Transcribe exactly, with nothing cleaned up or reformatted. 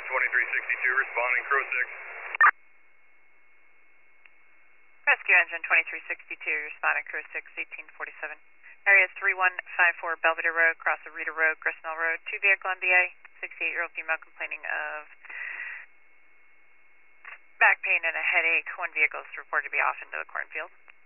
twenty-three sixty-two, responding Crow six. Rescue engine twenty-three sixty-two, responding Crow six, eighteen forty-seven. Area three one five four Belvedere Road, cross of Rita Road, Gristmill Road. Two vehicle M B A, sixty-eight-year-old female complaining of back pain and a headache. One vehicle is reported to be off into the cornfield.